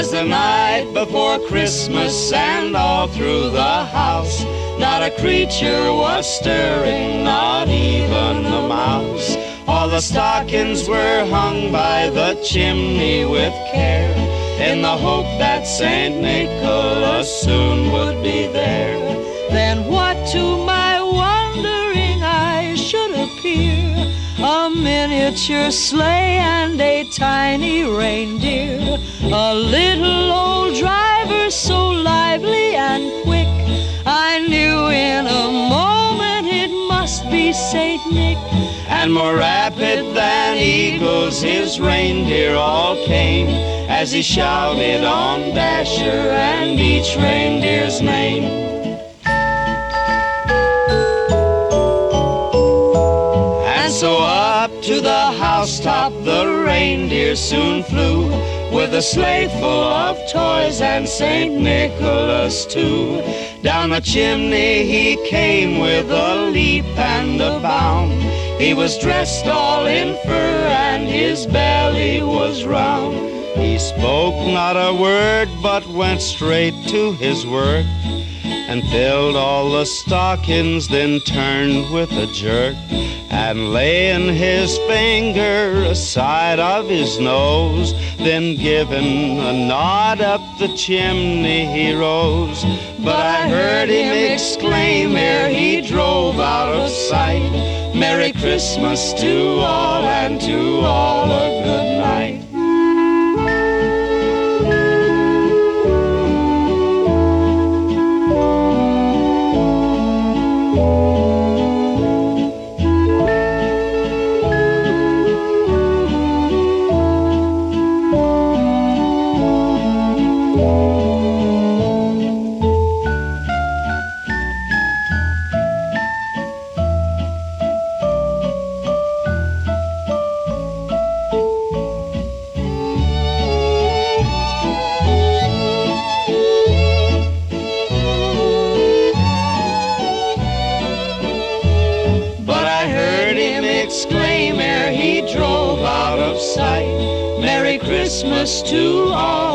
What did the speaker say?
'Twas the night before Christmas, and all through the house not a creature was stirring, not even a mouse. All the stockings were hung by the chimney with care, in the hope that St. Nicholas soon would be there. Then what to my wondering eyes should appear? A miniature sleigh and a tiny reindeer, a little old driver so lively and quick, I knew in a moment it must be St. Nick. And more rapid than eagles his reindeer all came, as he shouted on Dasher and each reindeer's name. And so up to the housetop the reindeer soon flew, with a sleigh full of toys and St. Nicholas too. Down the chimney he came with a leap and a bound. He was dressed all in fur and his belly was round. He spoke not a word but went straight to his work, and filled all the stockings, then turned with a jerk, and laying his finger aside of his nose, then giving a nod up the chimney he rose. But I heard him exclaim ere he drove out of sight, Merry Christmas to all, and to all a good night. Exclaim ere he drove out of sight, Merry Christmas to all.